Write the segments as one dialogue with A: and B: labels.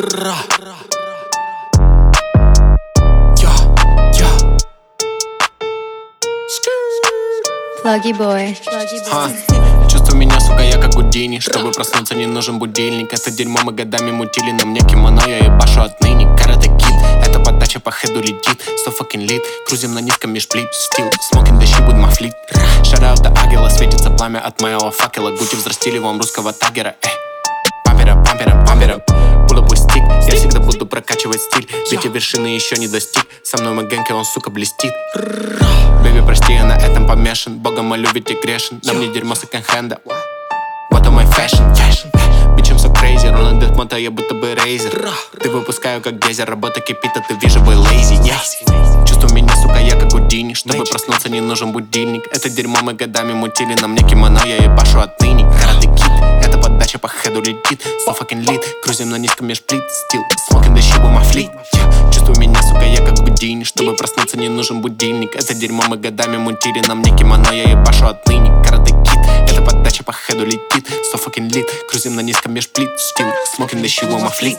A: Pluggy Boy.
B: Чувствую меня, сука, я как Гудини. Чтобы проснуться, не нужен будильник. Это дерьмо мы годами мутили. На мне кимоно, я ебашу отныне. Карате Кид, это подача по хеду летит. So fucking lit, крузим на низком межплит. Still smoking the shit with my fleet. Shout out to Агила, светится пламя от моего факела. Гути взрастили вам русского тагера. Пампера, пула пусть стик. Я всегда буду прокачивать стиль. Ведь я вершины еще не достиг. Со мной мой гэнг, и он, сука, блестит. Бэби, прости, я на этом помешан. Бога молю, ведь я грешен. На мне дерьмо секонд-хенда. Вот он мой фэшн. Бичем so crazy, Роланд Дехмонта, я будто бы рейзер. Ты выпускаю как гейзер, работа кипит, а ты вижу, бой лейзи. Чувствую меня, сука, я как Гудини. Чтобы проснуться, не нужен будильник. Это дерьмо мы годами мутили. На мне кимоно, я ебашу отныне. Карате Кид, это подача по хеду летит. So fucking lit, крузим на низком межплит. Still smoking the shit with my fleet. Чувствую меня, сука, я как Гудини. Чтобы проснуться, не нужен будильник. Это дерьмо мы годами мутили. На мне кимоно, я ебашу отныне. Карате Кид, это подача по хеду летит. So fucking lit, крузим на низком межплит. Still smoking the shit with my fleet.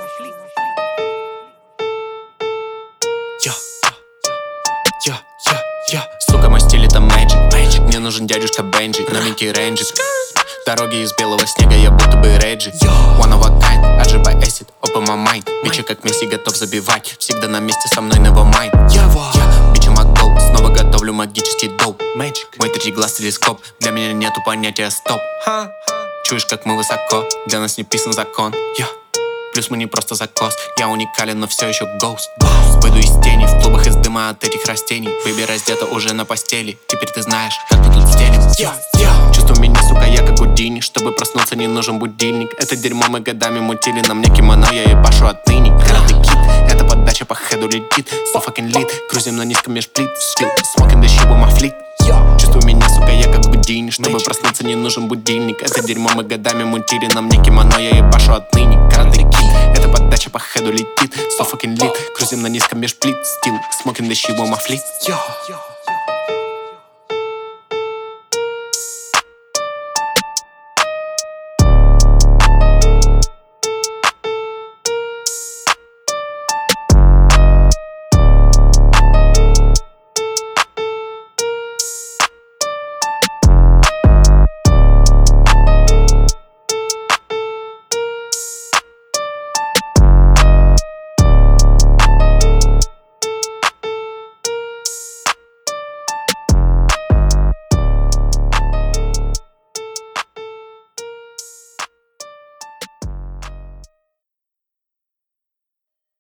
B: Сука, мой стиль это magic. Мне нужен дядюшка Бенджи, новенький рейнджер. Дороги из белого снега, я будто бы Реджи. One of a kind, аджиба acid, open my mind. Бичи как Месси, готов забивать. Всегда на месте со мной never mind. Бичи Макгол, снова готовлю магический доп. Мой третий глаз телескоп, для меня нету понятия стоп. Чуешь, как мы высоко, для нас не писан закон. Плюс мы не просто закос, я уникален, но все еще ghost. Выйду из тени, в клубах из дыма от этих растений. Бэби раздета уже на постели, теперь ты знаешь, как мы тут стелим. Чувствую меня, сука, я как Гудини. Чтобы проснуться, не нужен будильник. Это дерьмо мы годами мутили. На мне кимоно, я ебашу отныне. Карате Кид, это подача по хеду летит. So fucking lit, крузим на низком межплит. Still smoking the shit with my fleet. Чувствую меня, сука, я как Гудини. Чтобы проснуться, не нужен будильник. Это дерьмо мы годами мутили. На мне кимоно, я ебашу отныне. Карате Кид, это подача по хеду летит. So fucking lit, крузим на низком межплит. Still smoking the shit with my fleet.